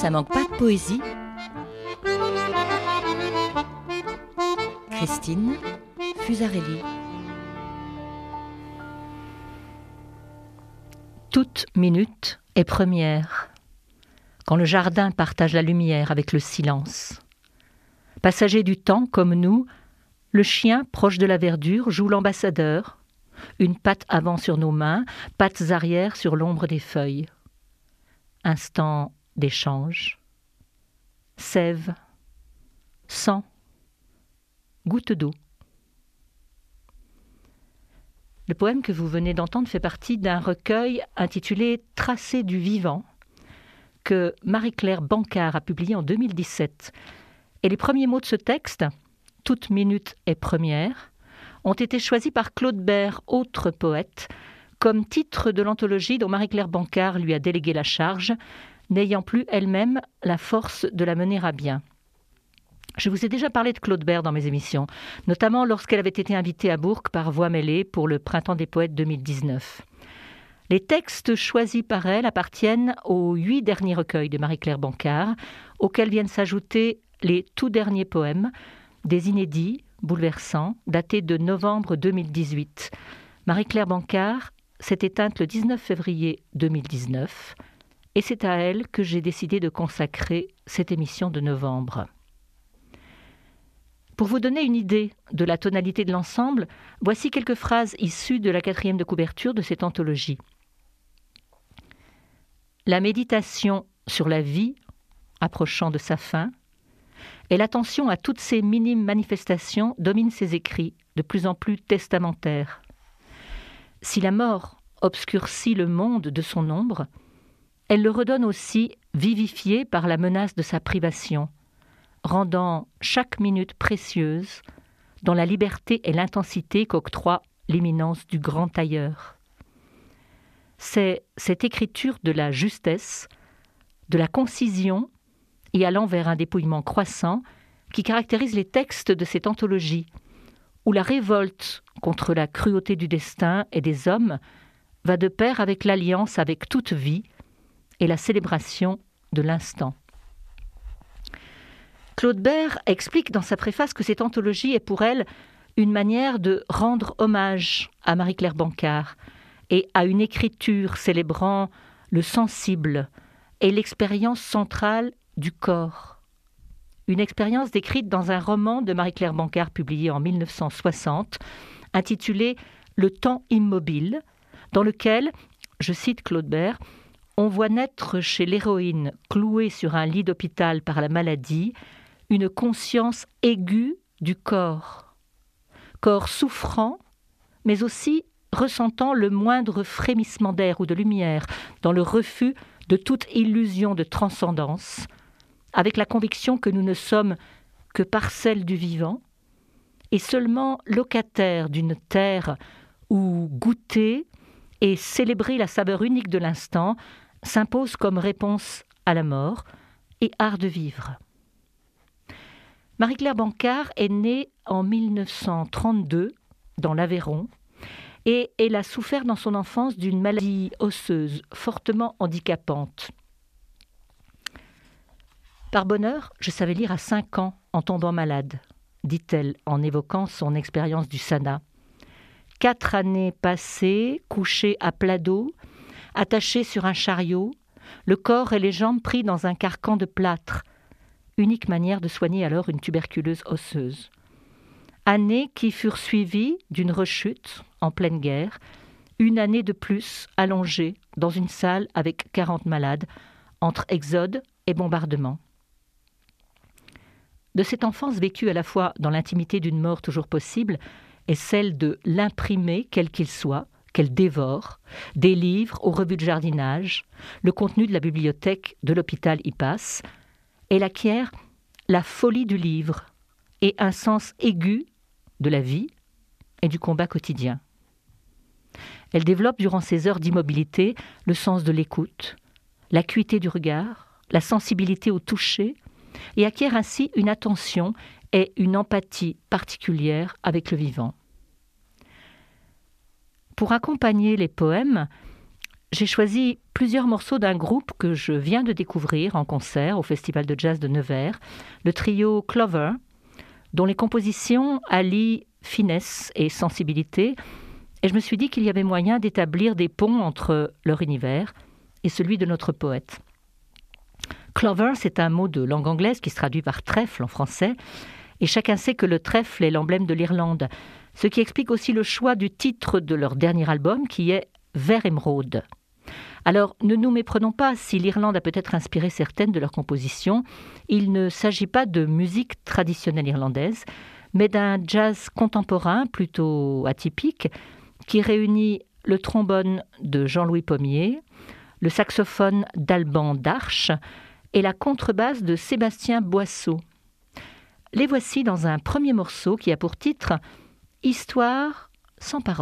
Ça manque pas de poésie. Christine Fusarelli. Toute minute est première, quand le jardin partage la lumière avec le silence. Passager du temps comme nous, le chien, proche de la verdure, joue l'ambassadeur, une patte avant sur nos mains, pattes arrière sur l'ombre des feuilles. Instant d'échange, sève, sang, goutte d'eau. Le poème que vous venez d'entendre fait partie d'un recueil intitulé « Tracés du vivant » que Marie-Claire Bancard a publié en 2017. Et les premiers mots de ce texte, « Toute minute est première », ont été choisis par Claude Bert, autre poète, comme titre de l'anthologie dont Marie-Claire Bancard lui a délégué la charge, n'ayant plus elle-même la force de la mener à bien. Je vous ai déjà parlé de Claude Bert dans mes émissions, notamment lorsqu'elle avait été invitée à Bourg par Voix mêlée pour le Printemps des Poètes 2019. Les textes choisis par elle appartiennent aux 8 derniers recueils de Marie-Claire Bancard, auxquels viennent s'ajouter les tout derniers poèmes, des inédits, bouleversants, datés de novembre 2018. Marie-Claire Bancard s'est éteinte le 19 février 2019, et c'est à elle que j'ai décidé de consacrer cette émission de novembre. Pour vous donner une idée de la tonalité de l'ensemble, voici quelques phrases issues de la 4e de couverture de cette anthologie. La méditation sur la vie, approchant de sa fin, et l'attention à toutes ces minimes manifestations domine ses écrits, de plus en plus testamentaires. Si la mort obscurcit le monde de son ombre, elle le redonne aussi vivifié par la menace de sa privation, rendant chaque minute précieuse dans la liberté et l'intensité qu'octroie l'imminence du grand ailleurs. C'est cette écriture de la justesse, de la concision et allant vers un dépouillement croissant qui caractérise les textes de cette anthologie, où la révolte contre la cruauté du destin et des hommes va de pair avec l'alliance avec toute vie et la célébration de l'instant. Claude Bert explique dans sa préface que cette anthologie est pour elle une manière de rendre hommage à Marie-Claire Bancard et à une écriture célébrant le sensible et l'expérience centrale du corps. Une expérience décrite dans un roman de Marie-Claire Bancard publié en 1960, intitulé « Le temps immobile », dans lequel, je cite Claude Bert, on voit naître chez l'héroïne clouée sur un lit d'hôpital par la maladie une conscience aiguë du corps. Corps souffrant, mais aussi ressentant le moindre frémissement d'air ou de lumière dans le refus de toute illusion de transcendance, avec la conviction que nous ne sommes que parcelles du vivant et seulement locataires d'une terre où goûter et célébrer la saveur unique de l'instant s'impose comme réponse à la mort et art de vivre. Marie-Claire Bancard est née en 1932 dans l'Aveyron et elle a souffert dans son enfance d'une maladie osseuse fortement handicapante. Par bonheur, je savais lire à 5 ans en tombant malade, dit-elle en évoquant son expérience du Sana. 4 années passées, couchée à plat dos, attachée sur un chariot, le corps et les jambes pris dans un carcan de plâtre, unique manière de soigner alors une tuberculose osseuse. Années qui furent suivies d'une rechute en pleine guerre, une année de plus allongée dans une salle avec 40 malades, entre exode et bombardement. De cette enfance vécue à la fois dans l'intimité d'une mort toujours possible et celle de l'imprimé quel qu'il soit, qu'elle dévore, des livres aux revues de jardinage, le contenu de la bibliothèque de l'hôpital y passe, elle acquiert la folie du livre et un sens aigu de la vie et du combat quotidien. Elle développe durant ces heures d'immobilité le sens de l'écoute, l'acuité du regard, la sensibilité au toucher et acquiert ainsi une attention et une empathie particulière avec le vivant. Pour accompagner les poèmes, j'ai choisi plusieurs morceaux d'un groupe que je viens de découvrir en concert au Festival de Jazz de Nevers, le trio Clover, dont les compositions allient finesse et sensibilité, et je me suis dit qu'il y avait moyen d'établir des ponts entre leur univers et celui de notre poète. Clover, c'est un mot de langue anglaise qui se traduit par trèfle en français, et chacun sait que le trèfle est l'emblème de l'Irlande, ce qui explique aussi le choix du titre de leur dernier album qui est Vert émeraude. Alors, ne nous méprenons pas, si l'Irlande a peut-être inspiré certaines de leurs compositions, il ne s'agit pas de musique traditionnelle irlandaise, mais d'un jazz contemporain plutôt atypique qui réunit le trombone de Jean-Louis Pommier, le saxophone d'Alban Darche et la contrebasse de Sébastien Boisseau. Les voici dans un premier morceau qui a pour titre « Histoire sans parole ».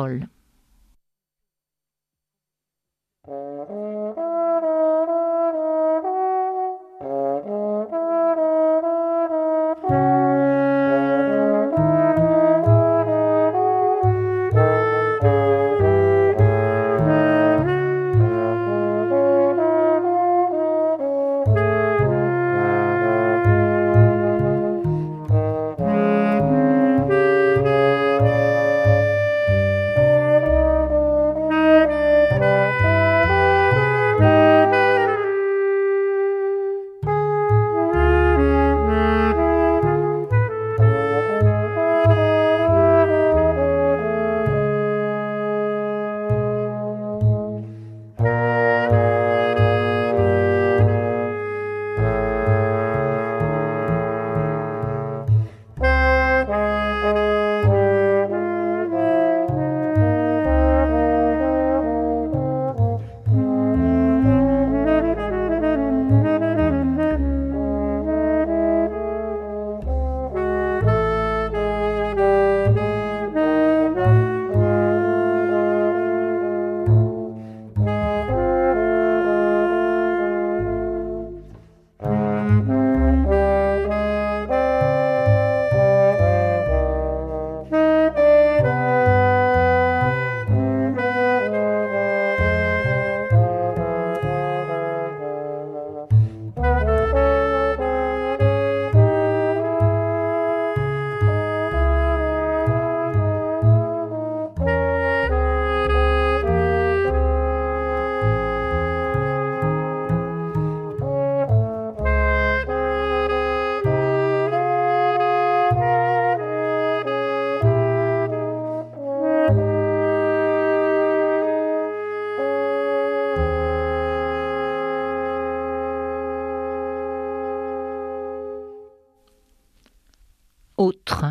Autre,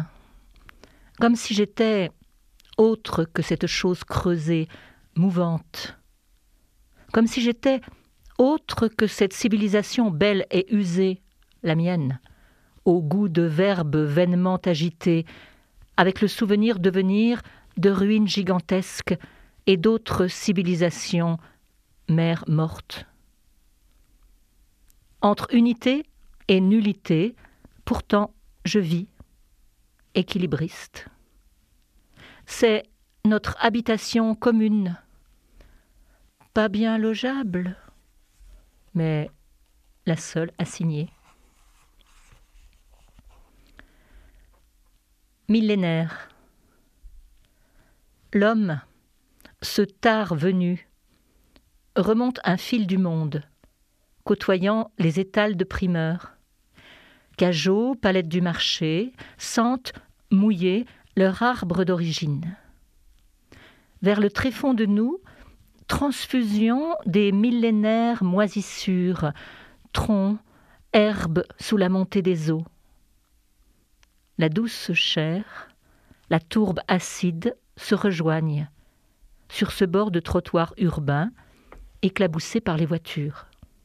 comme si j'étais autre que cette chose creusée, mouvante, comme si j'étais autre que cette civilisation belle et usée, la mienne, au goût de verbes vainement agités, avec le souvenir de venir de ruines gigantesques et d'autres civilisations, mères mortes. Entre unité et nullité, pourtant je vis, équilibriste. C'est notre habitation commune, pas bien logeable, mais la seule assignée. Millénaire. L'homme, ce tard venu, remonte un fil du monde, côtoyant les étals de primeurs. Cajots, palettes du marché, sentent, mouillés, leur arbre d'origine. Vers le tréfonds de nous, transfusion des millénaires moisissures, troncs, herbes sous la montée des eaux. La douce chair, la tourbe acide se rejoignent sur ce bord de trottoir urbain éclaboussé par les voitures.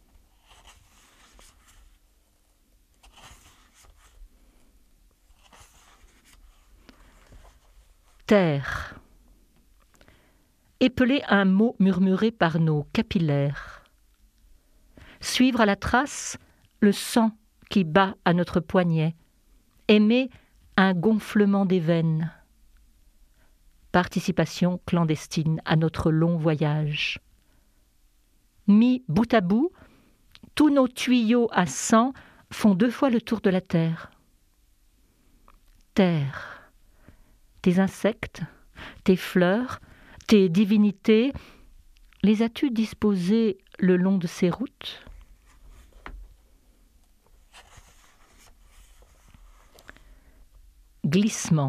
Terre. Épeler un mot murmuré par nos capillaires. Suivre à la trace le sang qui bat à notre poignet. Aimer un gonflement des veines. Participation clandestine à notre long voyage. Mis bout à bout, tous nos tuyaux à sang font 2 fois le tour de la Terre. Terre, tes insectes, tes fleurs, tes divinités, les as-tu disposés le long de ces routes ? Glissement.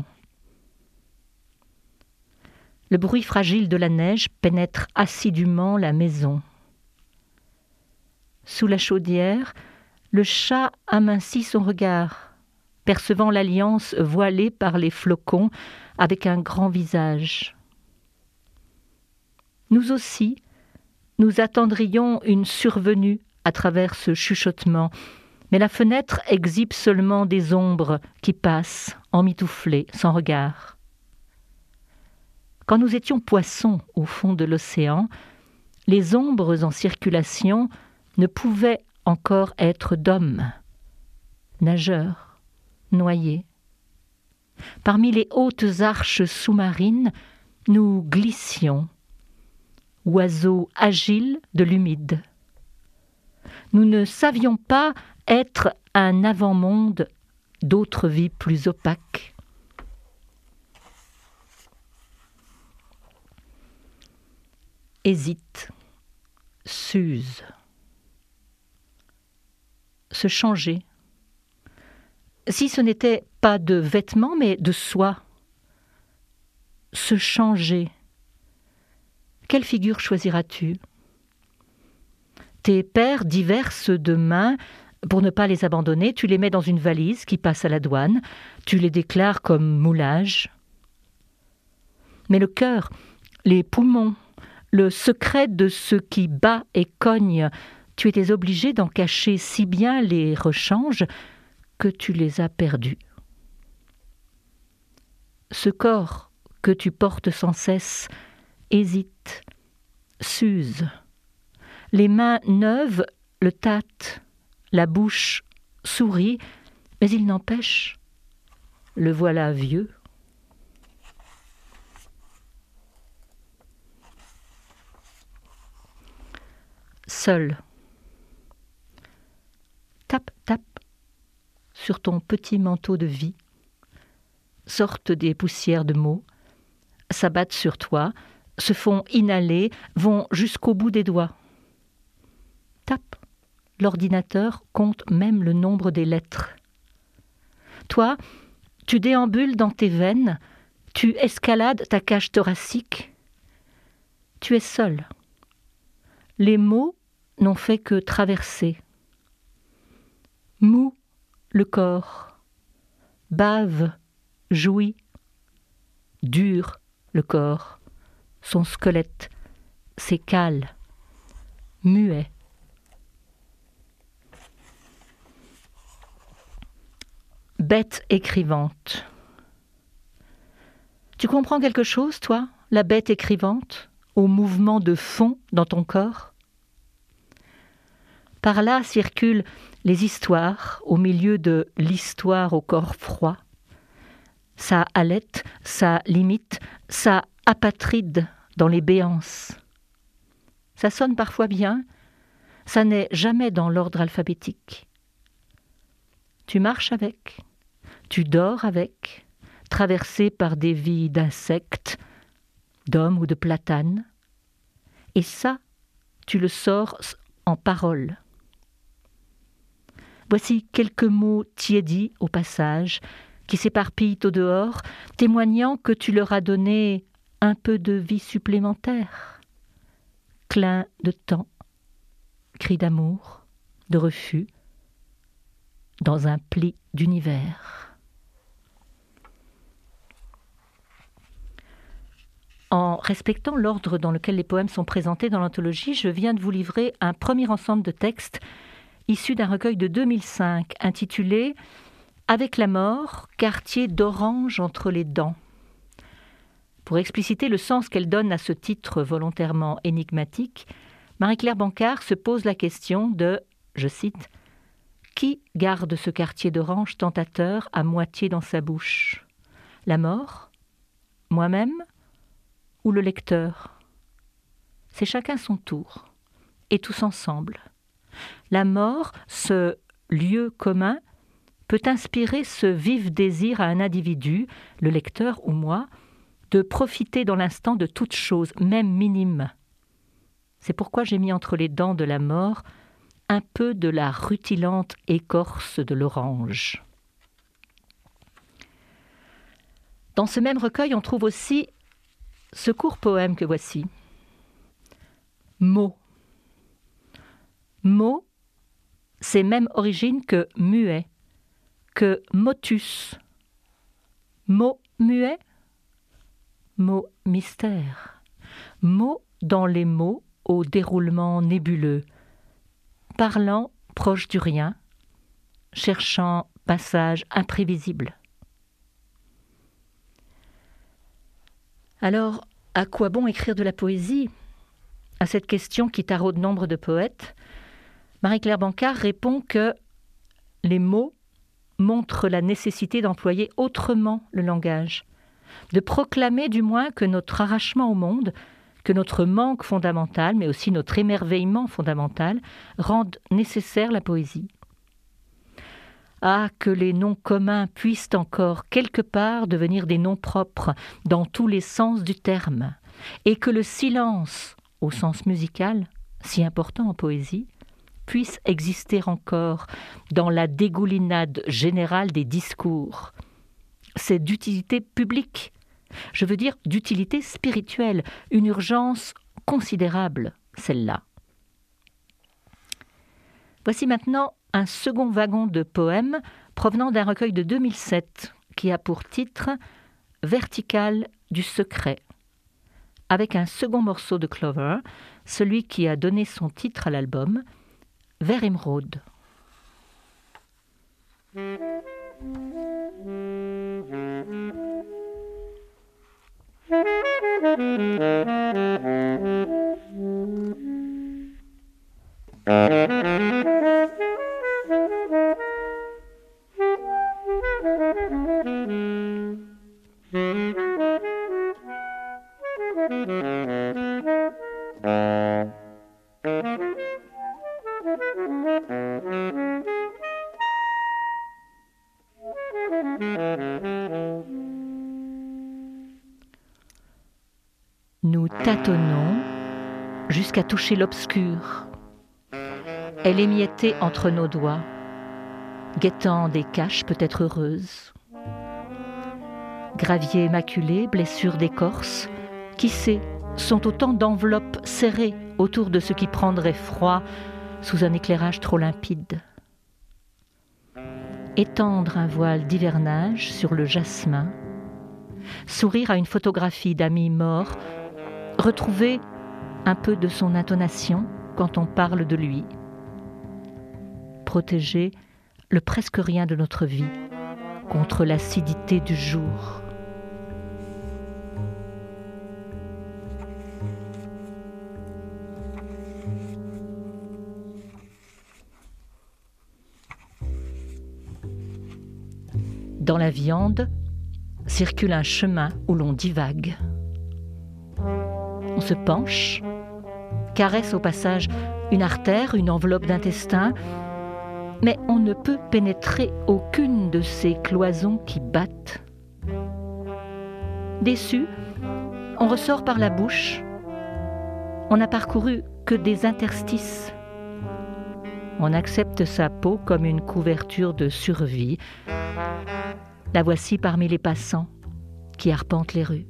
Le bruit fragile de la neige pénètre assidûment la maison. Sous la chaudière, le chat amincit son regard, percevant l'alliance voilée par les flocons avec un grand visage. Nous aussi, nous attendrions une survenue à travers ce chuchotement, mais la fenêtre exhibe seulement des ombres qui passent, emmitouflées, sans regard. Quand nous étions poissons au fond de l'océan, les ombres en circulation ne pouvaient encore être d'hommes, nageurs, noyés. Parmi les hautes arches sous-marines, nous glissions, oiseaux agiles de l'humide. Nous ne savions pas être un avant-monde d'autres vies plus opaques. Hésite, s'use. Se changer. Si ce n'était pas de vêtements, mais de soi. Se changer. Quelle figure choisiras-tu ? Tes paires diverses de mains, pour ne pas les abandonner, tu les mets dans une valise qui passe à la douane, tu les déclares comme moulage. Mais le cœur, les poumons, le secret de ce qui bat et cogne, tu étais obligé d'en cacher si bien les rechanges que tu les as perdus. Ce corps que tu portes sans cesse hésite, s'use. Les mains neuves le tâtent, la bouche sourit, mais il n'empêche, le voilà vieux. Seul. Tape, tape sur ton petit manteau de vie. Sortent des poussières de mots, s'abattent sur toi, se font inhaler, vont jusqu'au bout des doigts. Tape. L'ordinateur compte même le nombre des lettres. Toi, tu déambules dans tes veines, tu escalades ta cage thoracique. Tu es seul. Les mots n'ont fait que traverser. Mou le corps, bave, jouit, dur le corps, son squelette, ses cales, muet. Bête écrivante. Tu comprends quelque chose, toi, la bête écrivante, au mouvement de fond dans ton corps ? Par là circulent les histoires au milieu de l'histoire au corps froid. Ça halète, ça limite, ça apatride dans les béances. Ça sonne parfois bien, ça n'est jamais dans l'ordre alphabétique. Tu marches avec, tu dors avec, traversé par des vies d'insectes, d'hommes ou de platanes. Et ça, tu le sors en paroles. Voici quelques mots tiédis au passage, qui s'éparpillent au dehors, témoignant que tu leur as donné un peu de vie supplémentaire. Clin de temps, cri d'amour, de refus, dans un pli d'univers. En respectant l'ordre dans lequel les poèmes sont présentés dans l'anthologie, je viens de vous livrer un premier ensemble de textes issus d'un recueil de 2005 intitulé « Avec la mort, quartier d'orange entre les dents ». Pour expliciter le sens qu'elle donne à ce titre volontairement énigmatique, Marie-Claire Bancard se pose la question de, je cite, « Qui garde ce quartier d'orange tentateur à moitié dans sa bouche ? La mort ? Moi-même ? Ou le lecteur ? C'est chacun son tour. et tous ensemble. La mort, ce lieu commun, peut inspirer ce vif désir à un individu, le lecteur ou moi, de profiter dans l'instant de toute chose, même minime. C'est pourquoi j'ai mis entre les dents de la mort un peu de la rutilante écorce de l'orange. Dans ce même recueil, on trouve aussi ce court poème que voici. Mot. Mot, c'est même origine que muet, que motus. Mot muet, mot mystère. Mot dans les mots au déroulement nébuleux, parlant proche du rien, cherchant passage imprévisible. Alors, à quoi bon écrire de la poésie ? À cette question qui taraude nombre de poètes, Marie-Claire Bancard répond que les mots montrent la nécessité d'employer autrement le langage, de proclamer du moins que notre arrachement au monde, que notre manque fondamental, mais aussi notre émerveillement fondamental, rendent nécessaire la poésie. Ah, que les noms communs puissent encore quelque part devenir des noms propres dans tous les sens du terme, et que le silence, au sens musical, si important en poésie, puisse exister encore dans la dégoulinade générale des discours. C'est d'utilité publique, je veux dire d'utilité spirituelle, une urgence considérable, celle-là. Voici maintenant un second wagon de poèmes provenant d'un recueil de 2007 qui a pour titre « Verticale du secret », avec un second morceau de Clover, celui qui a donné son titre à l'album, « Vert émeraude ». Nous tâtonnons jusqu'à toucher l'obscur. Elle émiettée entre nos doigts, guettant des caches peut-être heureuses. Gravier maculé, blessures d'écorce, qui sait, sont autant d'enveloppes serrées autour de ce qui prendrait froid sous un éclairage trop limpide. Étendre un voile d'hivernage sur le jasmin, sourire à une photographie d'amis morts, retrouver un peu de son intonation quand on parle de lui, protéger le presque rien de notre vie contre l'acidité du jour. Dans la viande circule un chemin où l'on divague. On se penche, caresse au passage une artère, une enveloppe d'intestin, mais on ne peut pénétrer aucune de ces cloisons qui battent. Déçu, on ressort par la bouche. On n'a parcouru que des interstices. On accepte sa peau comme une couverture de survie. La voici parmi les passants qui arpentent les rues.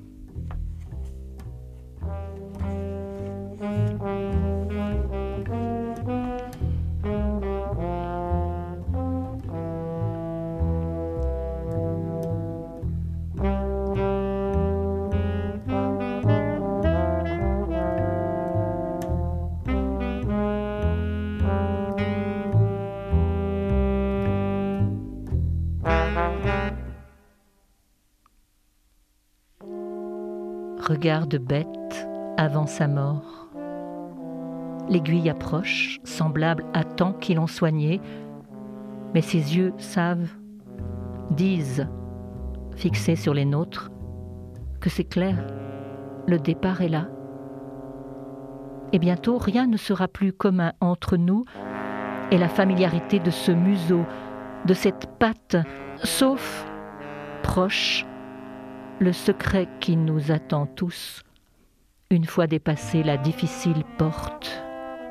Regard de bête avant sa mort. L'aiguille approche, semblable à tant qui l'ont soigné, mais ses yeux savent, disent, fixés sur les nôtres, que c'est clair, le départ est là. Et bientôt, rien ne sera plus commun entre nous et la familiarité de ce museau, de cette patte, sauf, proche, le secret qui nous attend tous, une fois dépassée la difficile porte.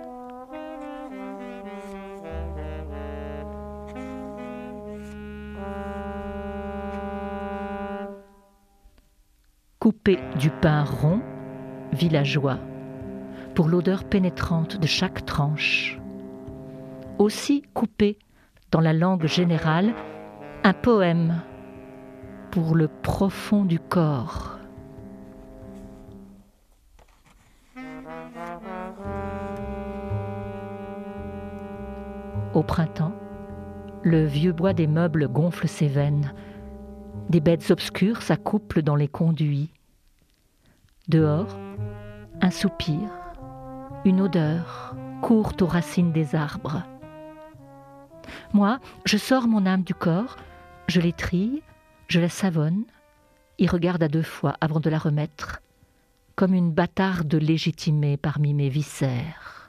Couper du pain rond, villageois, pour l'odeur pénétrante de chaque tranche. Aussi couper, dans la langue générale, un poème pour le profond du corps. Au printemps, le vieux bois des meubles gonfle ses veines. Des bêtes obscures s'accouplent dans les conduits. Dehors, un soupir, une odeur courent aux racines des arbres. Moi, je sors mon âme du corps, je l'étrille, je la savonne, y regarde à deux fois avant de la remettre, comme une bâtarde légitimée parmi mes viscères.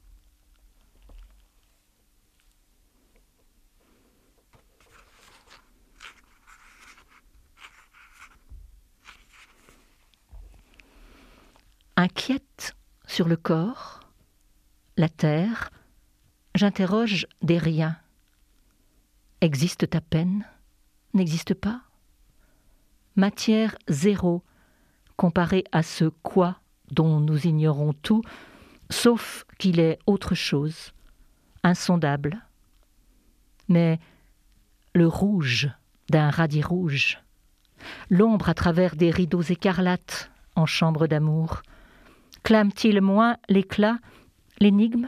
Inquiète sur le corps, la terre, j'interroge des riens. Existe à peine, n'existe pas? Matière zéro, comparée à ce quoi dont nous ignorons tout, sauf qu'il est autre chose, insondable. Mais le rouge d'un radis rouge, l'ombre à travers des rideaux écarlates en chambre d'amour, clame-t-il moins l'éclat, l'énigme?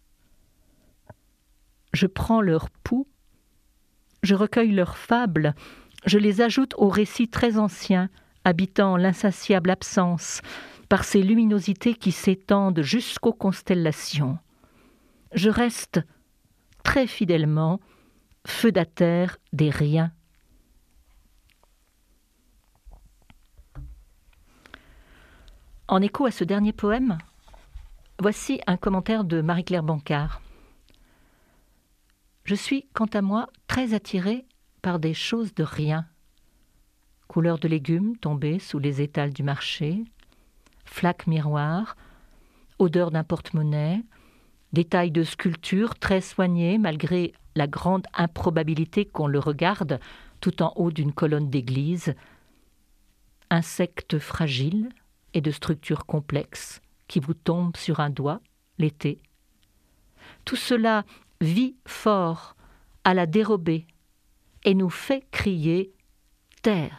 Je prends leur pouls, je recueille leurs fables, je les ajoute aux récits très anciens, habitant l'insatiable absence, par ces luminosités qui s'étendent jusqu'aux constellations. Je reste, très fidèlement, feudataire des riens. En écho à ce dernier poème, voici un commentaire de Marie-Claire Bancard. Je suis, quant à moi, très attirée par des choses de rien. Couleurs de légumes tombés sous les étals du marché, flaques miroirs, odeur d'un porte-monnaie, détails de sculpture très soignés malgré la grande improbabilité qu'on le regarde tout en haut d'une colonne d'église, insectes fragiles et de structure complexe qui vous tombent sur un doigt l'été. Tout cela vit fort à la dérobée et nous fait crier « terre ».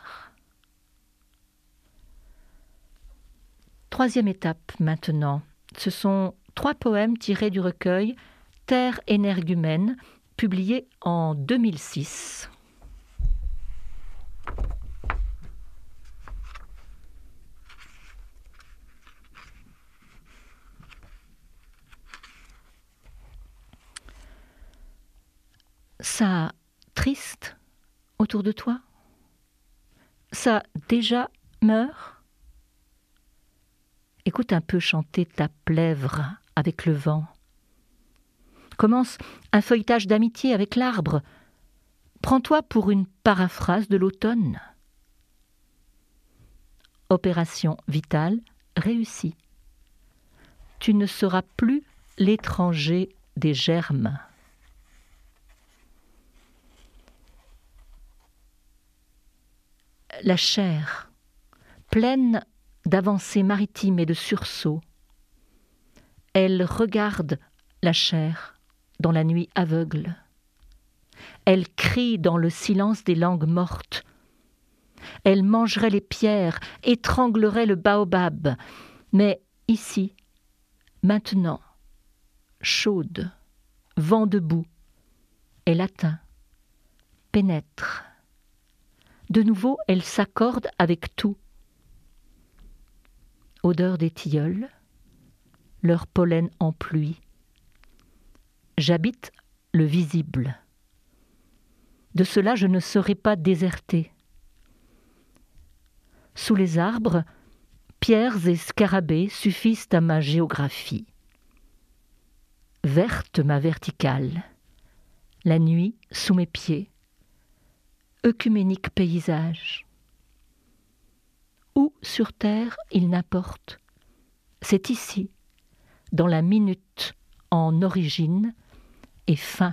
Troisième étape maintenant. Ce sont 3 poèmes tirés du recueil « Terre énergumène » publié en 2006. Ça triste autour de toi? Ça déjà meurt? Écoute un peu chanter ta plèvre avec le vent. Commence un feuilletage d'amitié avec l'arbre. Prends-toi pour une paraphrase de l'automne. Opération vitale réussie. Tu ne seras plus l'étranger des germes. La chair, pleine d'avancées maritimes et de sursauts. Elle regarde la chair dans la nuit aveugle. Elle crie dans le silence des langues mortes. Elle mangerait les pierres, étranglerait le baobab. Mais ici, maintenant, chaude, vent debout, elle atteint, pénètre. De nouveau, elle s'accorde avec tout. Odeur des tilleuls, leur pollen en pluie. J'habite le visible. De cela, je ne serai pas désertée. Sous les arbres, pierres et scarabées suffisent à ma géographie. Verte ma verticale, la nuit sous mes pieds, œcuménique paysage. Où sur terre il n'importe, c'est ici, dans la minute en origine et fin.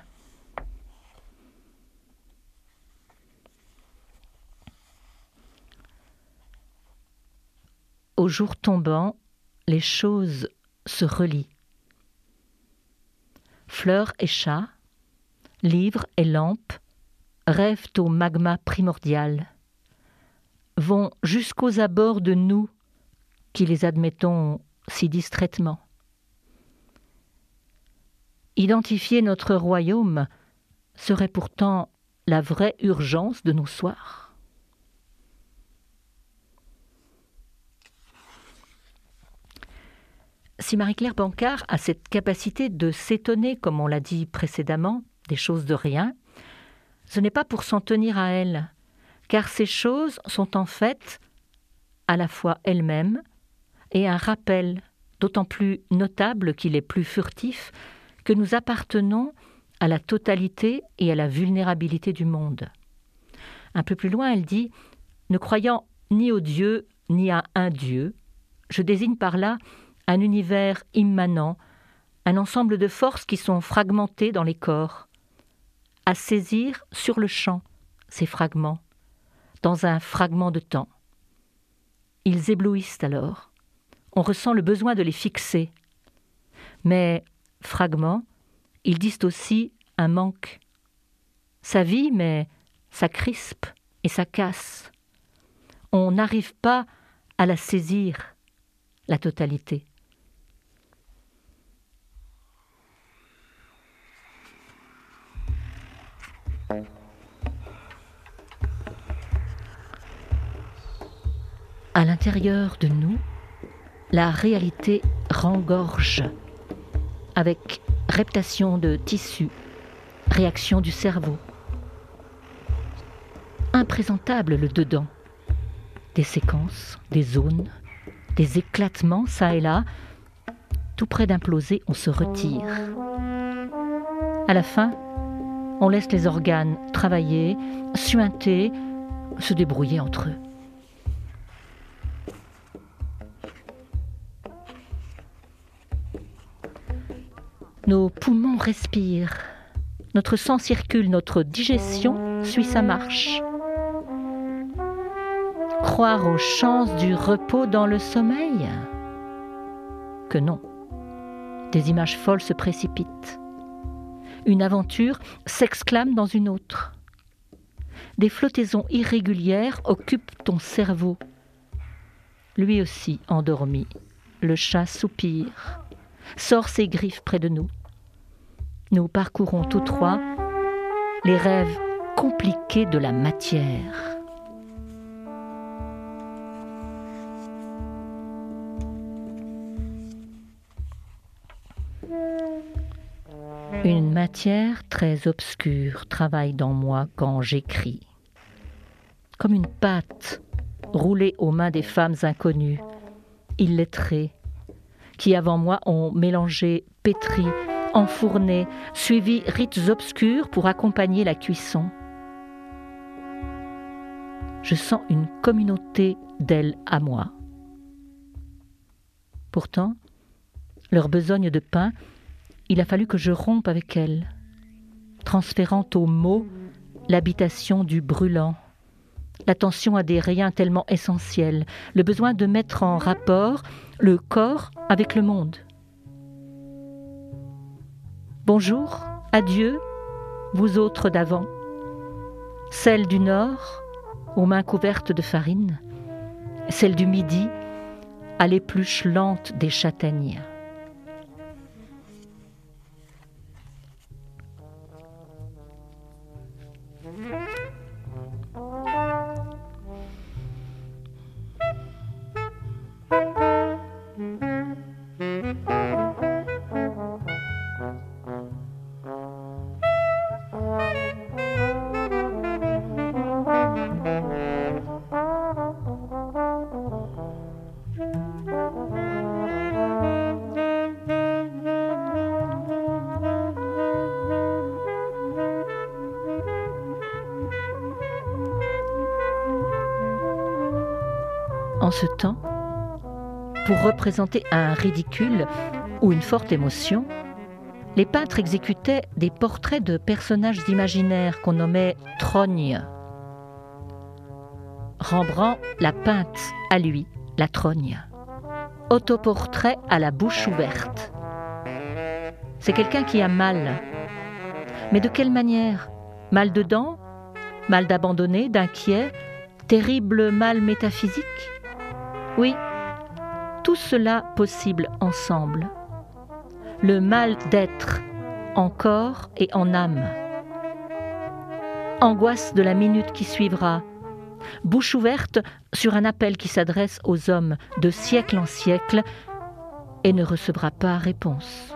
Au jour tombant, les choses se relient. Fleurs et chats, livres et lampes rêvent au magma primordial, vont jusqu'aux abords de nous qui les admettons si distraitement. Identifier notre royaume serait pourtant la vraie urgence de nos soirs. Si Marie-Claire Bancard a cette capacité de s'étonner, comme on l'a dit précédemment, des choses de rien, ce n'est pas pour s'en tenir à elle, car ces choses sont en fait à la fois elles-mêmes et un rappel, d'autant plus notable qu'il est plus furtif, que nous appartenons à la totalité et à la vulnérabilité du monde. Un peu plus loin, elle dit « Ne croyant ni au Dieu ni à un Dieu, je désigne par là un univers immanent, un ensemble de forces qui sont fragmentées dans les corps, à saisir sur le champ ces fragments, dans un fragment de temps. Ils éblouissent alors. On ressent le besoin de les fixer. Mais, fragments, ils disent aussi un manque. Ça vit, mais ça crispe et ça casse. On n'arrive pas à la saisir, la totalité. À l'intérieur de nous, la réalité rengorge avec reptation de tissus, réaction du cerveau. Imprésentable le dedans. Des séquences, des zones, des éclatements ça et là. Tout près d'imploser, on se retire. À la fin, on laisse les organes travailler, suinter, se débrouiller entre eux. Nos poumons respirent, notre sang circule, notre digestion suit sa marche. Croire aux chances du repos dans le sommeil ? Que non. Des images folles se précipitent. Une aventure s'exclame dans une autre. Des flottaisons irrégulières occupent ton cerveau. Lui aussi endormi, le chat soupire, sort ses griffes près de nous. Nous parcourons tous trois les rêves compliqués de la matière. Une matière très obscure travaille dans moi quand j'écris. Comme une pâte roulée aux mains des femmes inconnues, illettrées, qui avant moi ont mélangé, pétri, enfourné, suivi rites obscurs pour accompagner la cuisson. Je sens une communauté d'elles à moi. Pourtant, leur besogne de pain, il a fallu que je rompe avec elles, transférant aux mots l'habitation du brûlant, l'attention à des riens tellement essentiels, le besoin de mettre en rapport le corps avec le monde. Bonjour, adieu, vous autres d'avant, celle du nord, aux mains couvertes de farine, celle du midi, à l'épluche lente des châtaignes. En ce temps, pour représenter un ridicule ou une forte émotion, les peintres exécutaient des portraits de personnages imaginaires qu'on nommait trognes. Rembrandt la peinte à lui, la trogne. Autoportrait à la bouche ouverte. C'est quelqu'un qui a mal. Mais de quelle manière ? Mal de dents ? Mal d'abandonné, d'inquiet ? Terrible mal métaphysique ? Oui, tout cela possible ensemble. Le mal d'être en corps et en âme. Angoisse de la minute qui suivra. Bouche ouverte sur un appel qui s'adresse aux hommes de siècle en siècle et ne recevra pas réponse.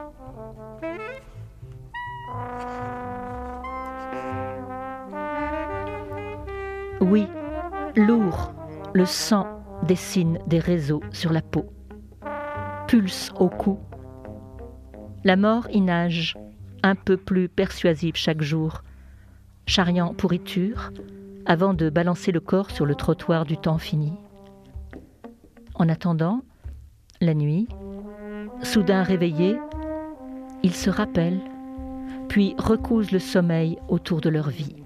Oui, lourd, le sang dessine des réseaux sur la peau, pulse au cou. La mort y nage, un peu plus persuasive chaque jour, charriant pourriture, avant de balancer le corps sur le trottoir du temps fini. En attendant, la nuit, soudain réveillés, ils se rappellent, puis recousent le sommeil autour de leur vie.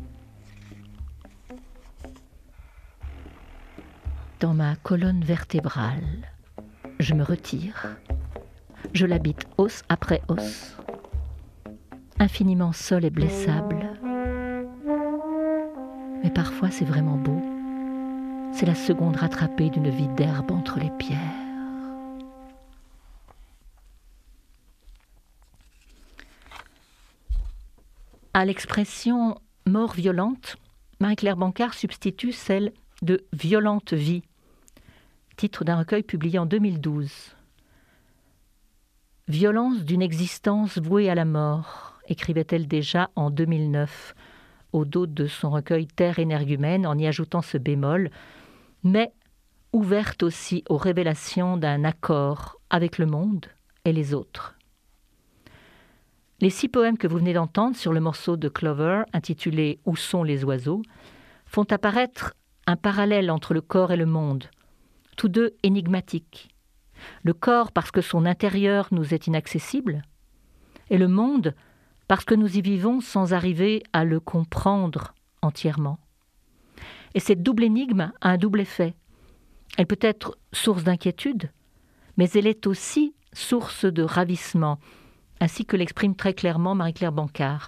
Dans ma colonne vertébrale, je me retire. Je l'habite os après os, infiniment seul et blessable. Mais parfois c'est vraiment beau. C'est la seconde rattrapée d'une vie d'herbe entre les pierres. À l'expression « mort violente », Marie-Claire Bancard substitue celle de « violente vie », titre d'un recueil publié en 2012. « Violence d'une existence vouée à la mort », écrivait-elle déjà en 2009, au dos de son recueil « Terre énergumène », en y ajoutant ce bémol, mais ouverte aussi aux révélations d'un accord avec le monde et les autres. Les 6 poèmes que vous venez d'entendre sur le morceau de Clover, intitulé « Où sont les oiseaux ?», font apparaître un parallèle entre le corps et le monde, tous deux énigmatiques. Le corps parce que son intérieur nous est inaccessible, et le monde parce que nous y vivons sans arriver à le comprendre entièrement. Et cette double énigme a un double effet. Elle peut être source d'inquiétude, mais elle est aussi source de ravissement, ainsi que l'exprime très clairement Marie-Claire Bancard.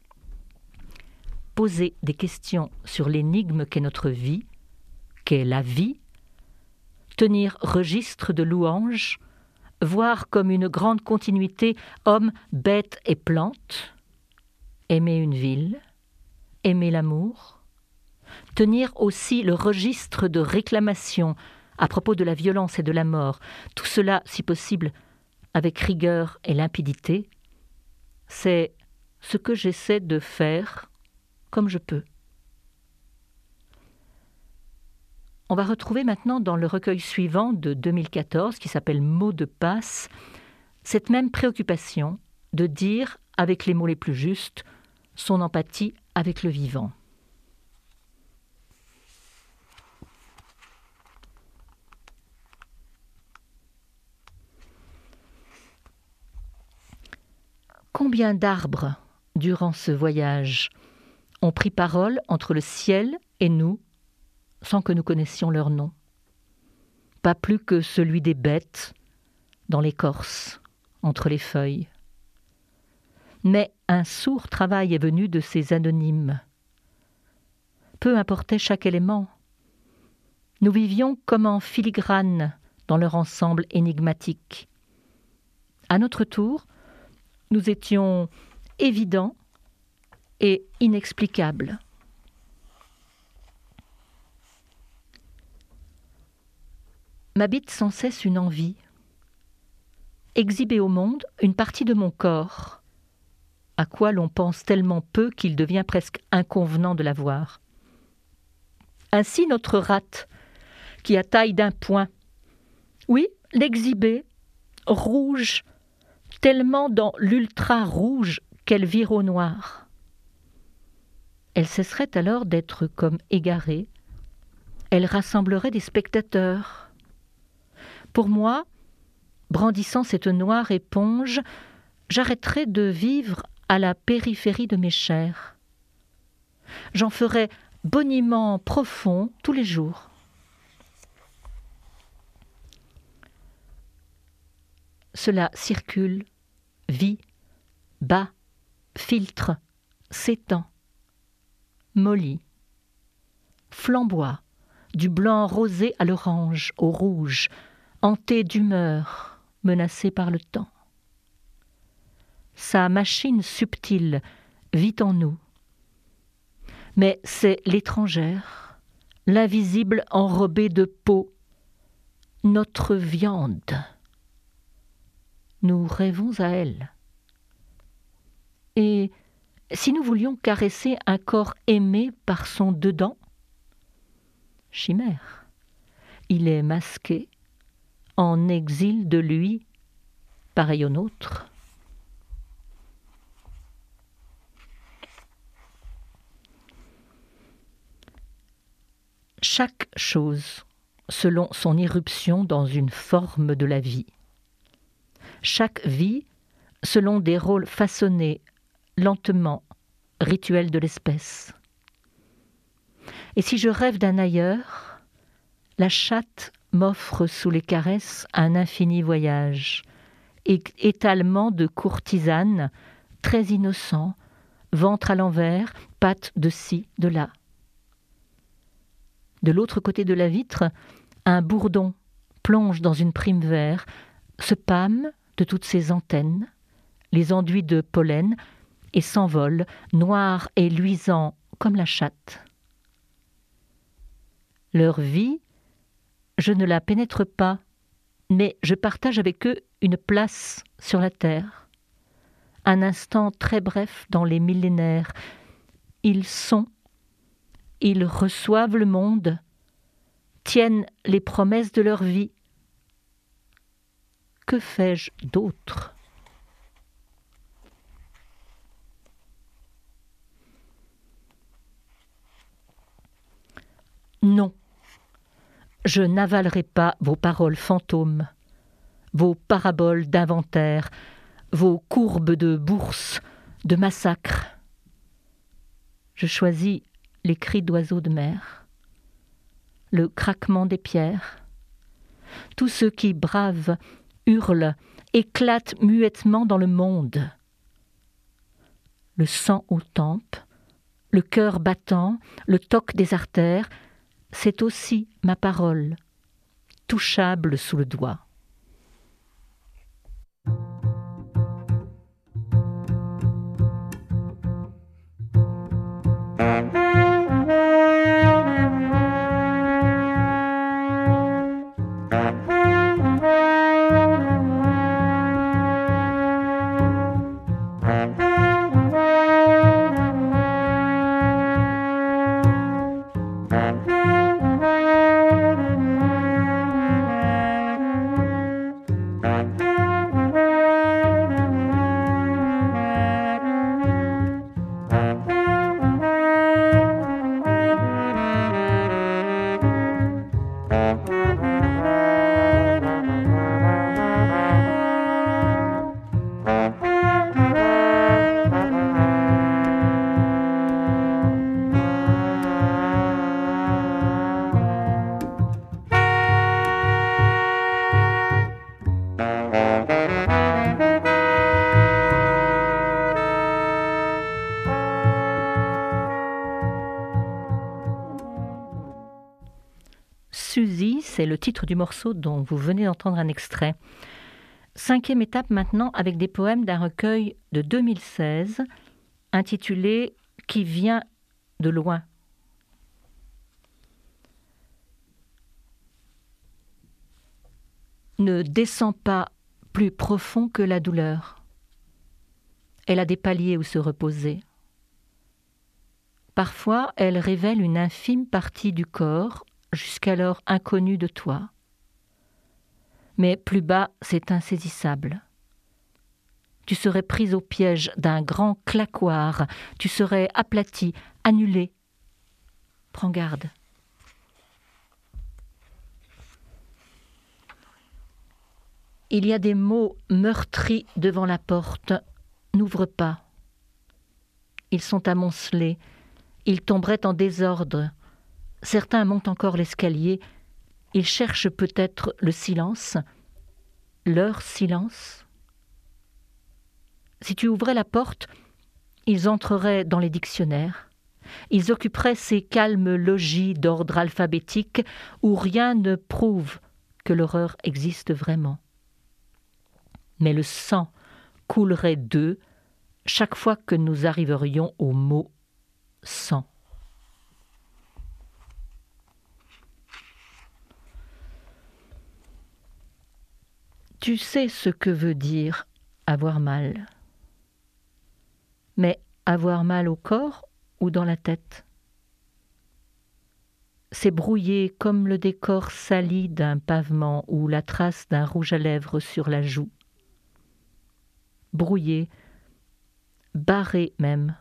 Poser des questions sur l'énigme qu'est notre vie, qu'est la vie, tenir registre de louanges, voir comme une grande continuité hommes, bêtes et plantes, aimer une ville, aimer l'amour, tenir aussi le registre de réclamations à propos de la violence et de la mort, tout cela, si possible, avec rigueur et limpidité, c'est ce que j'essaie de faire comme je peux. On va retrouver maintenant dans le recueil suivant de 2014, qui s'appelle « Mots de passe », cette même préoccupation de dire, avec les mots les plus justes, son empathie avec le vivant. Combien d'arbres, durant ce voyage, ont pris parole entre le ciel et nous, sans que nous connaissions leur nom. Pas plus que celui des bêtes, dans l'écorce, entre les feuilles. Mais un sourd travail est venu de ces anonymes. Peu importait chaque élément. Nous vivions comme en filigrane dans leur ensemble énigmatique. À notre tour, nous étions évidents et inexplicables. M'habite sans cesse une envie, exhiber au monde une partie de mon corps, à quoi l'on pense tellement peu qu'il devient presque inconvenant de la voir. Ainsi notre rate, qui a taille d'un poing, oui, l'exhiber, rouge, tellement dans l'ultra-rouge qu'elle vire au noir. Elle cesserait alors d'être comme égarée, elle rassemblerait des spectateurs, Pour moi, brandissant cette noire éponge, j'arrêterai de vivre à la périphérie de mes chairs. J'en ferai boniment profond tous les jours. Cela circule, vit, bat, filtre, s'étend, mollit, flamboie, du blanc rosé à l'orange, au rouge, hanté d'humeur, menacé par le temps. Sa machine subtile vit en nous. Mais c'est l'étrangère, l'invisible enrobée de peau, notre viande. Nous rêvons à elle. Et si nous voulions caresser un corps aimé par son dedans, chimère, il est masqué, en exil de lui, pareil au nôtre. Chaque chose selon son irruption dans une forme de la vie. Chaque vie selon des rôles façonnés lentement, rituels de l'espèce. Et si je rêve d'un ailleurs, la chatte m'offre sous les caresses un infini voyage, étalement de courtisane, très innocent, ventre à l'envers, pattes de ci, de là. De l'autre côté de la vitre, un bourdon plonge dans une prime vert, se pâme de toutes ses antennes, les enduit de pollen, et s'envole, noir et luisant comme la chatte. Leur vie, je ne la pénètre pas, mais je partage avec eux une place sur la terre. Un instant très bref dans les millénaires. Ils sont, ils reçoivent le monde, tiennent les promesses de leur vie. Que fais-je d'autre ? Non, je n'avalerai pas vos paroles fantômes, vos paraboles d'inventaire, vos courbes de bourse, de massacre. Je choisis les cris d'oiseaux de mer, le craquement des pierres. Tous ceux qui bravent, hurlent, éclatent muettement dans le monde. Le sang aux tempes, le cœur battant, le toc des artères, c'est aussi ma parole, touchable sous le doigt. Suzy, c'est le titre du morceau dont vous venez d'entendre un extrait. 5e étape maintenant avec des poèmes d'un recueil de 2016 intitulé « Qui vient de loin ». Ne descend pas plus profond que la douleur. Elle a des paliers où se reposer. Parfois, elle révèle une infime partie du corps, jusqu'alors inconnue de toi. Mais plus bas, c'est insaisissable. Tu serais prise au piège d'un grand claquoir, tu serais aplatie, annulée. Prends garde. Il y a des mots meurtris devant la porte. N'ouvre pas. Ils sont amoncelés. Ils tomberaient en désordre. Certains montent encore l'escalier. Ils cherchent peut-être le silence. Leur silence. Si tu ouvrais la porte, ils entreraient dans les dictionnaires. Ils occuperaient ces calmes logis d'ordre alphabétique où rien ne prouve que l'horreur existe vraiment. Mais le sang coulerait d'eux chaque fois que nous arriverions au mot « sang ». Tu sais ce que veut dire avoir mal. Mais avoir mal au corps ou dans la tête? C'est brouillé comme le décor sali d'un pavement ou la trace d'un rouge à lèvres sur la joue. Brouillé, barré même.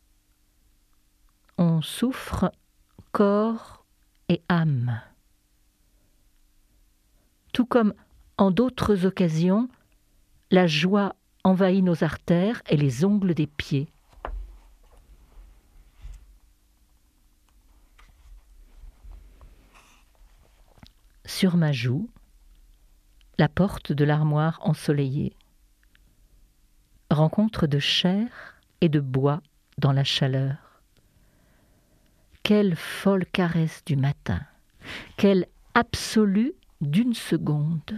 On souffre corps et âme. Tout comme en d'autres occasions, la joie envahit nos artères et les ongles des pieds. Sur ma joue, la porte de l'armoire ensoleillée. Rencontre de chair et de bois dans la chaleur. Quelle folle caresse du matin, quelle absolue d'une seconde.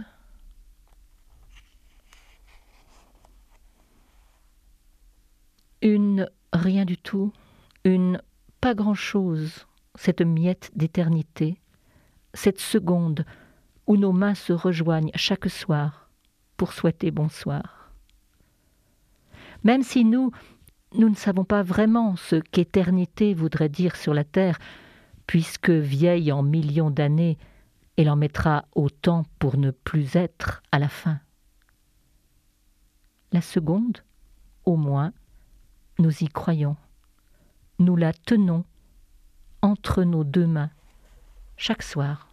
Une rien du tout, une pas grand-chose, cette miette d'éternité, cette seconde où nos mains se rejoignent chaque soir pour souhaiter bonsoir. Même si nous ne savons pas vraiment ce qu'éternité voudrait dire sur la terre, puisque vieille en millions d'années, elle en mettra autant pour ne plus être à la fin. La seconde, au moins, nous y croyons. Nous la tenons entre nos deux mains, chaque soir.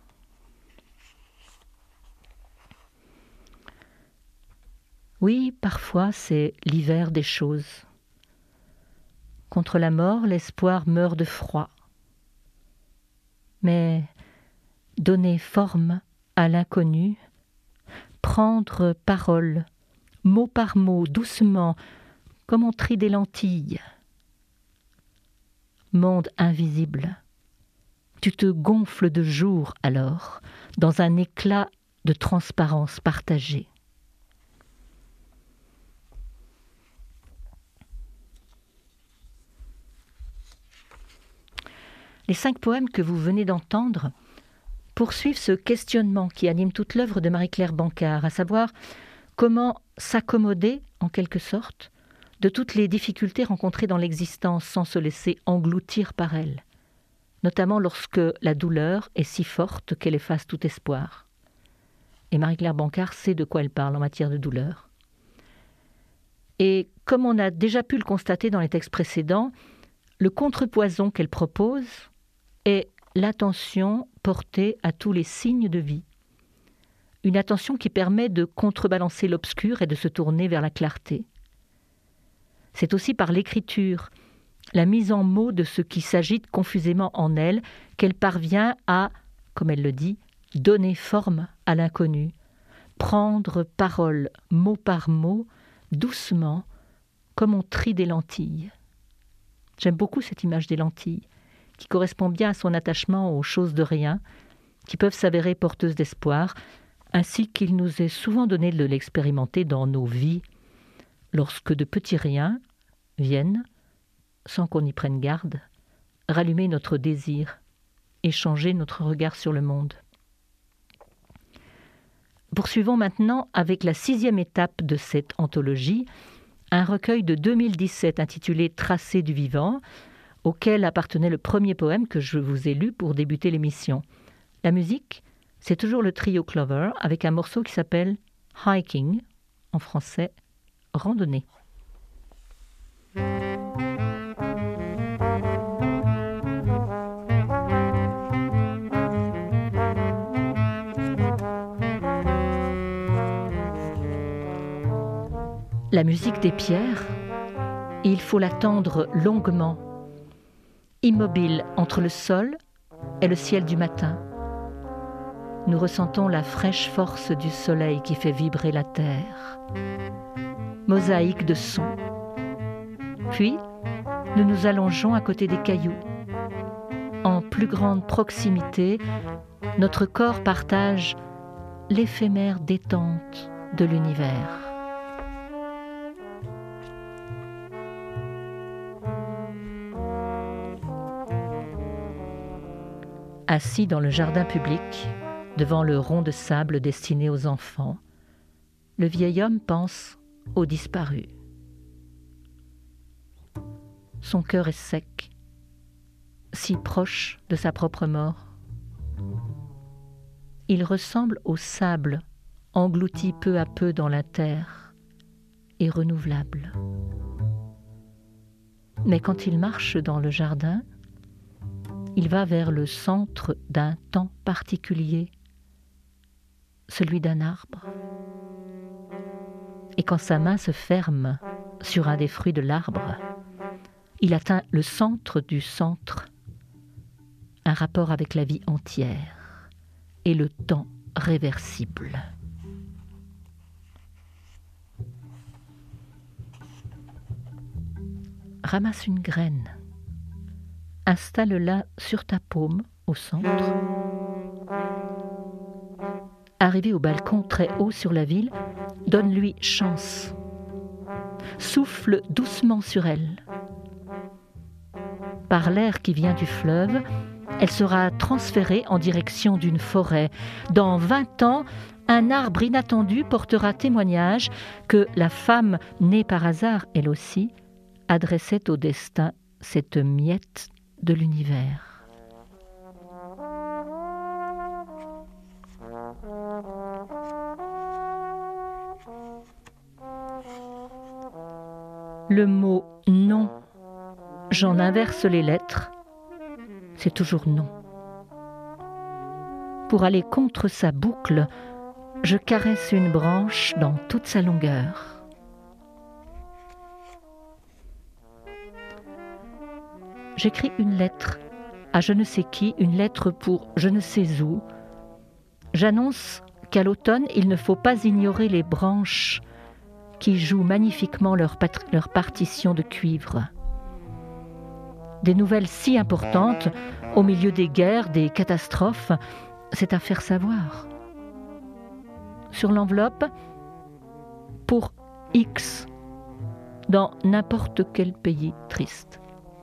Oui, parfois c'est l'hiver des choses. Contre la mort, l'espoir meurt de froid. Mais donner forme à l'inconnu, prendre parole, mot par mot, doucement, comme on trie des lentilles. Monde invisible, tu te gonfles de jour alors, dans un éclat de transparence partagée. Les 5 poèmes que vous venez d'entendre poursuivent ce questionnement qui anime toute l'œuvre de Marie-Claire Bancard, à savoir comment s'accommoder, en quelque sorte, de toutes les difficultés rencontrées dans l'existence sans se laisser engloutir par elles, notamment lorsque la douleur est si forte qu'elle efface tout espoir. Et Marie-Claire Bancard sait de quoi elle parle en matière de douleur. Et comme on a déjà pu le constater dans les textes précédents, le contrepoison qu'elle propose est l'attention portée à tous les signes de vie. Une attention qui permet de contrebalancer l'obscur et de se tourner vers la clarté. C'est aussi par l'écriture, la mise en mots de ce qui s'agite confusément en elle, qu'elle parvient à, comme elle le dit, donner forme à l'inconnu, prendre parole mot par mot, doucement, comme on trie des lentilles. J'aime beaucoup cette image des lentilles, qui correspond bien à son attachement aux choses de rien, qui peuvent s'avérer porteuses d'espoir, ainsi qu'il nous est souvent donné de l'expérimenter dans nos vies, lorsque de petits riens viennent, sans qu'on y prenne garde, rallumer notre désir et changer notre regard sur le monde. Poursuivons maintenant avec la 6e étape de cette anthologie, un recueil de 2017 intitulé « Tracés du vivant », auquel appartenait le premier poème que je vous ai lu pour débuter l'émission. La musique, c'est toujours le trio Clover, avec un morceau qui s'appelle « Hiking », en français « Randonnée ». La musique des pierres, il faut l'attendre longuement, immobile entre le sol et le ciel du matin. Nous ressentons la fraîche force du soleil qui fait vibrer la terre. Mosaïque de sons. Puis, nous nous allongeons à côté des cailloux. En plus grande proximité, notre corps partage l'éphémère détente de l'univers. Assis dans le jardin public, devant le rond de sable destiné aux enfants, le vieil homme pense aux disparus. Son cœur est sec, si proche de sa propre mort. Il ressemble au sable englouti peu à peu dans la terre et renouvelable. Mais quand il marche dans le jardin, il va vers le centre d'un temps particulier, celui d'un arbre. Et quand sa main se ferme sur un des fruits de l'arbre, il atteint le centre du centre, un rapport avec la vie entière et le temps réversible. Ramasse une graine, installe-la sur ta paume au centre. Arrivé au balcon très haut sur la ville, donne-lui chance. Souffle doucement sur elle. Par l'air qui vient du fleuve, elle sera transférée en direction d'une forêt. Dans 20 ans, un arbre inattendu portera témoignage que la femme, née par hasard elle aussi, adressait au destin cette miette de l'univers. Le mot « non », j'en inverse les lettres, c'est toujours non. Pour aller contre sa boucle, je caresse une branche dans toute sa longueur. J'écris une lettre à je ne sais qui, une lettre pour je ne sais où. J'annonce qu'à l'automne, il ne faut pas ignorer les branches qui jouent magnifiquement leur partition de cuivre. Des nouvelles si importantes, au milieu des guerres, des catastrophes, c'est à faire savoir. Sur l'enveloppe, pour X, dans n'importe quel pays triste.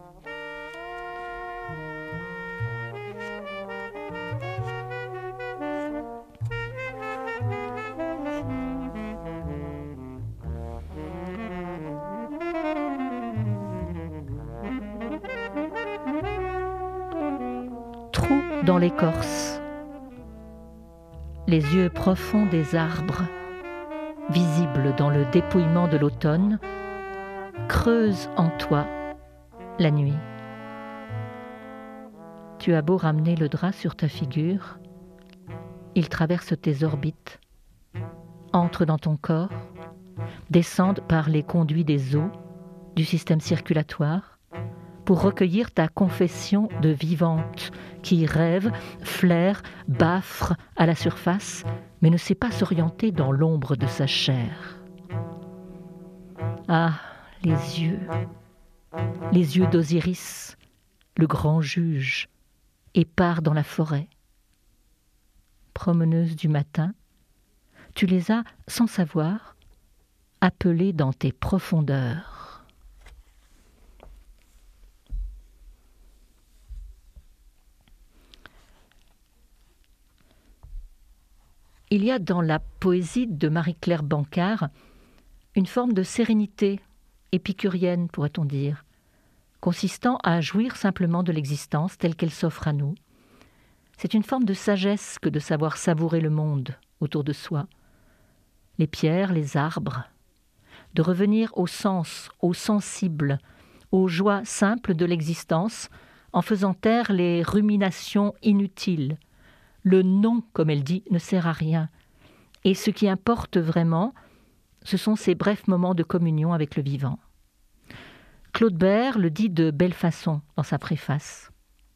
Dans l'écorce, les yeux profonds des arbres, visibles dans le dépouillement de l'automne, creusent en toi la nuit. Tu as beau ramener le drap sur ta figure, il traverse tes orbites, entre dans ton corps, descendent par les conduits des os du système circulatoire, pour recueillir ta confession de vivante qui rêve, flaire, baffre à la surface, mais ne sait pas s'orienter dans l'ombre de sa chair. Ah, les yeux d'Osiris, le grand juge, épars dans la forêt. Promeneuse du matin, tu les as, sans savoir, appelés dans tes profondeurs. Il y a dans la poésie de Marie-Claire Bancard une forme de sérénité épicurienne, pourrait-on dire, consistant à jouir simplement de l'existence telle qu'elle s'offre à nous. C'est une forme de sagesse que de savoir savourer le monde autour de soi, les pierres, les arbres, de revenir au sens, au sensible, aux joies simples de l'existence, en faisant taire les ruminations inutiles. Le non, comme elle dit, ne sert à rien. Et ce qui importe vraiment, ce sont ces brefs moments de communion avec le vivant. Claude Bert le dit de belle façon dans sa préface.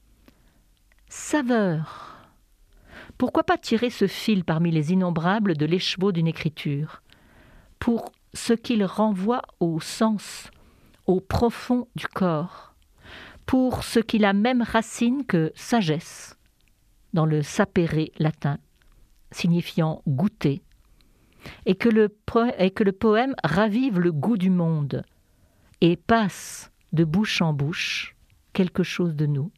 Saveur. Pourquoi pas tirer ce fil parmi les innombrables de l'écheveau d'une écriture, pour ce qu'il renvoie au sens, au profond du corps, pour ce qu'il a même racine que sagesse, dans le sapere latin, signifiant goûter, et que le poème ravive le goût du monde et passe de bouche en bouche quelque chose de nous.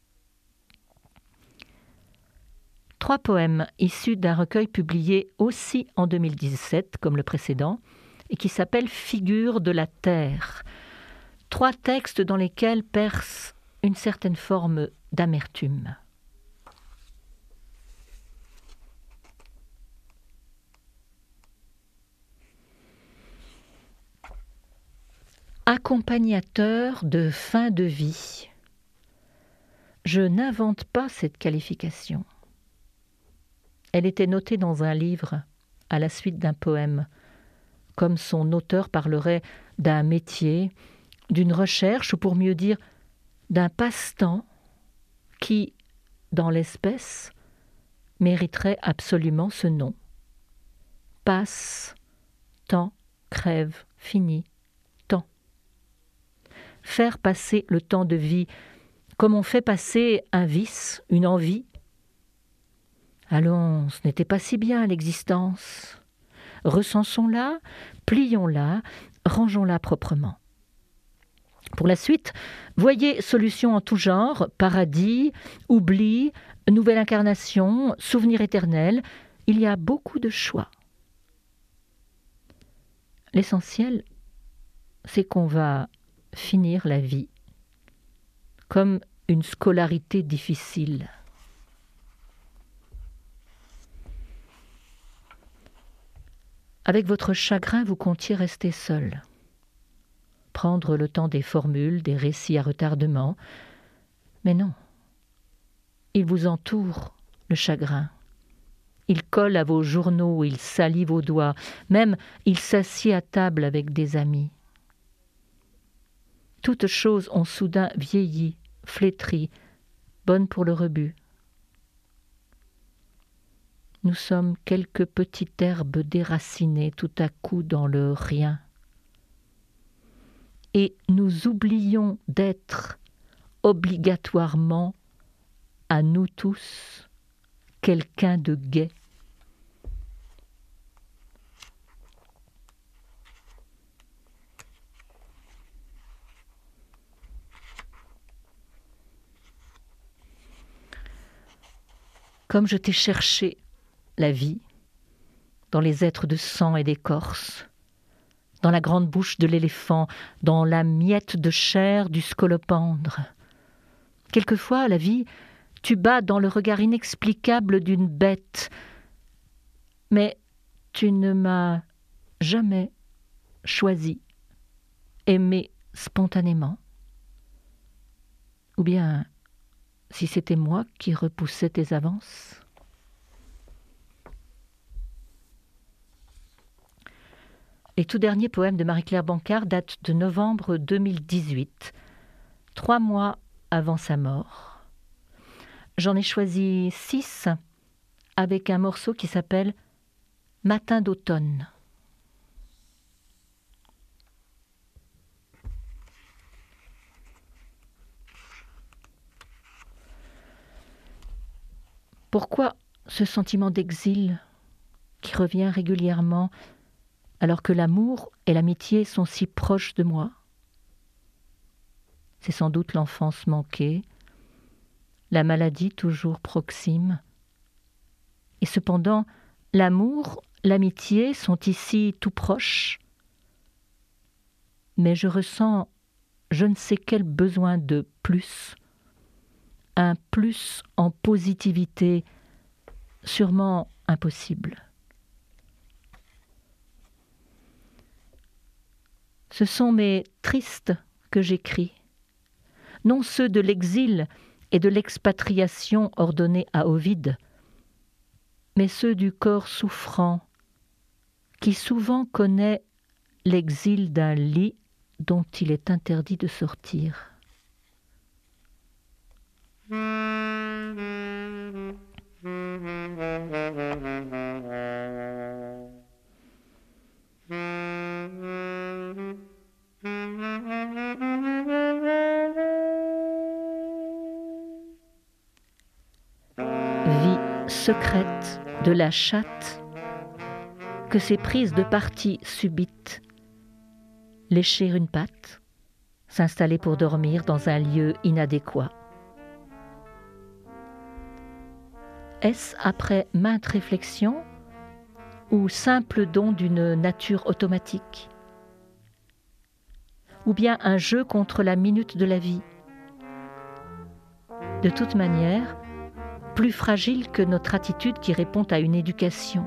3 poèmes issus d'un recueil publié aussi en 2017, comme le précédent, et qui s'appelle « Figures de la terre ». 3 textes dans lesquels perce une certaine forme d'amertume. Accompagnateur de fin de vie. Je n'invente pas cette qualification. Elle était notée dans un livre, à la suite d'un poème, comme son auteur parlerait d'un métier, d'une recherche, ou pour mieux dire, d'un passe-temps qui, dans l'espèce, mériterait absolument ce nom. Passe, temps, crève, fini, temps. Faire passer le temps de vie, comme on fait passer un vice, une envie. Allons, ce n'était pas si bien l'existence. Recensons-la, plions-la, rangeons-la proprement. Pour la suite, voyez solutions en tout genre, paradis, oubli, nouvelle incarnation, souvenir éternel. Il y a beaucoup de choix. L'essentiel, c'est qu'on va finir la vie comme une scolarité difficile. Avec votre chagrin, vous comptiez rester seul. Prendre le temps des formules, des récits à retardement. Mais non. Il vous entoure, le chagrin. Il colle à vos journaux, il salit vos doigts. Même, il s'assied à table avec des amis. Toutes choses ont soudain vieilli, flétri, bonnes pour le rebut. Nous sommes quelques petites herbes déracinées tout à coup dans le rien. Et nous oublions d'être obligatoirement, à nous tous, quelqu'un de gai. Comme je t'ai cherché, la vie, dans les êtres de sang et d'écorce, dans la grande bouche de l'éléphant, dans la miette de chair du scolopendre. Quelquefois, la vie, tu bats dans le regard inexplicable d'une bête, mais tu ne m'as jamais choisi, aimé spontanément. Ou bien, si c'était moi qui repoussais tes avances. Les tout derniers poèmes de Marie-Claire Bancard datent de novembre 2018, 3 mois avant sa mort. J'en ai choisi 6 avec un morceau qui s'appelle « Matin d'automne ». Pourquoi ce sentiment d'exil qui revient régulièrement alors que l'amour et l'amitié sont si proches de moi? C'est sans doute l'enfance manquée, la maladie toujours proxime. Et cependant, l'amour, l'amitié sont ici tout proches. Mais je ressens je ne sais quel besoin de plus, un plus en positivité, sûrement impossible. Ce sont mes tristes que j'écris, non ceux de l'exil et de l'expatriation ordonnés à Ovide, mais ceux du corps souffrant qui souvent connaît l'exil d'un lit dont il est interdit de sortir. Vie secrète de la chatte que ces prises de parti subites, lécher une patte, s'installer pour dormir dans un lieu inadéquat. Est-ce après maintes réflexions ou simple don d'une nature automatique? Ou bien un jeu contre la minute de la vie? De toute manière, plus fragile que notre attitude qui répond à une éducation.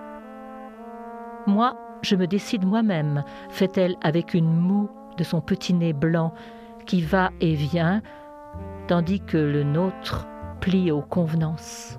Moi, je me décide moi-même, fait-elle avec une moue de son petit nez blanc qui va et vient, tandis que le nôtre plie aux convenances.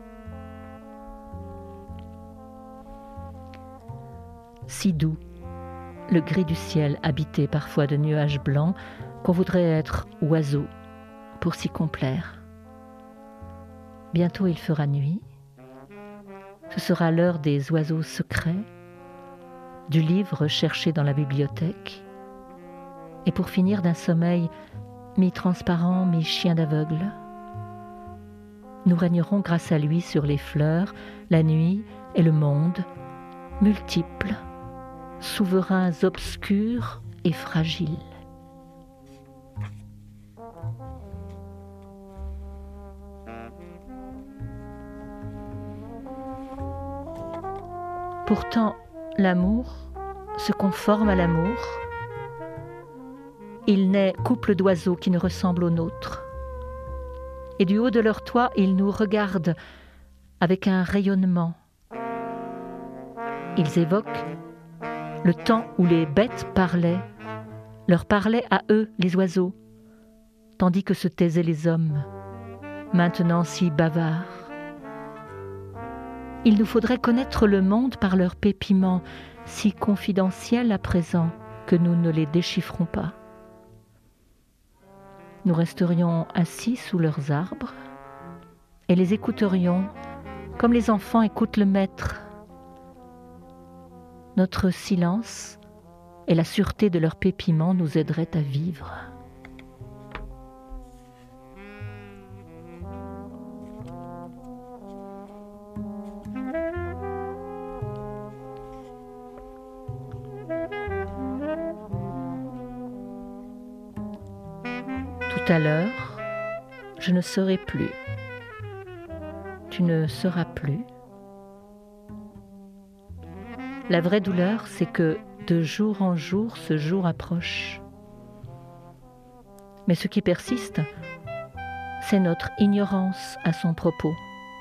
Si doux, le gris du ciel habité parfois de nuages blancs qu'on voudrait être oiseau pour s'y complaire. Bientôt il fera nuit, ce sera l'heure des oiseaux secrets, du livre cherché dans la bibliothèque, et pour finir d'un sommeil mi-transparent, mi-chien d'aveugle. Nous régnerons grâce à lui sur les fleurs, la nuit et le monde, multiples, souverains obscurs et fragiles. Pourtant, l'amour se conforme à l'amour. Il naît couple d'oiseaux qui ne ressemblent aux nôtres. Et du haut de leur toit, ils nous regardent avec un rayonnement. Ils évoquent le temps où les bêtes parlaient, leur parlaient à eux, les oiseaux, tandis que se taisaient les hommes, maintenant si bavards. Il nous faudrait connaître le monde par leurs pépiments, si confidentiels à présent que nous ne les déchiffrons pas. Nous resterions assis sous leurs arbres et les écouterions comme les enfants écoutent le maître. Notre silence et la sûreté de leurs pépiments nous aideraient à vivre. Tout à l'heure, je ne serai plus. Tu ne seras plus. La vraie douleur, c'est que de jour en jour, ce jour approche. Mais ce qui persiste, c'est notre ignorance à son propos.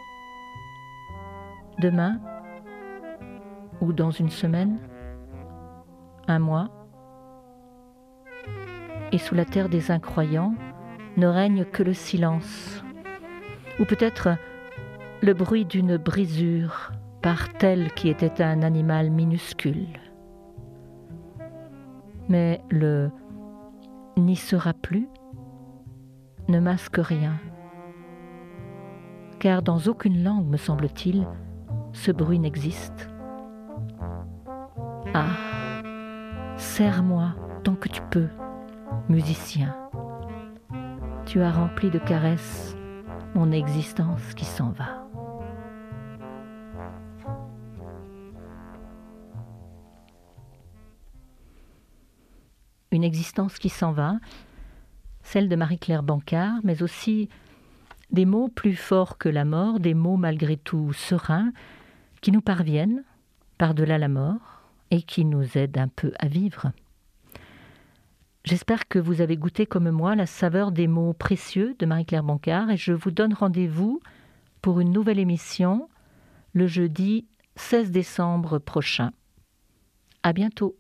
Demain, ou dans une semaine, un mois, et sous la terre des incroyants, ne règne que le silence, ou peut-être le bruit d'une brisure par tel qui était un animal minuscule. Mais le « n'y sera plus » ne masque rien, car dans aucune langue, me semble-t-il, ce bruit n'existe. Ah, serre-moi tant que tu peux, musicien. Tu as rempli de caresses mon existence qui s'en va. Une existence qui s'en va, celle de Marie-Claire Bancard, mais aussi des mots plus forts que la mort, des mots malgré tout sereins, qui nous parviennent par-delà la mort et qui nous aident un peu à vivre. J'espère que vous avez goûté comme moi la saveur des mots précieux de Marie-Claire Bancard et je vous donne rendez-vous pour une nouvelle émission le jeudi 16 décembre prochain. À bientôt.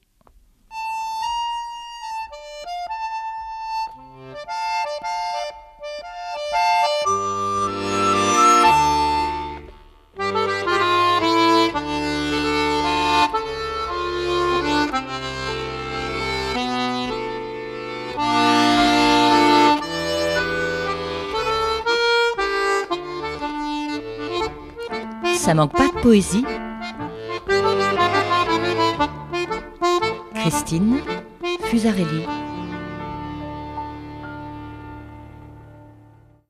ça manque pas de poésie. Christine Fusarelli.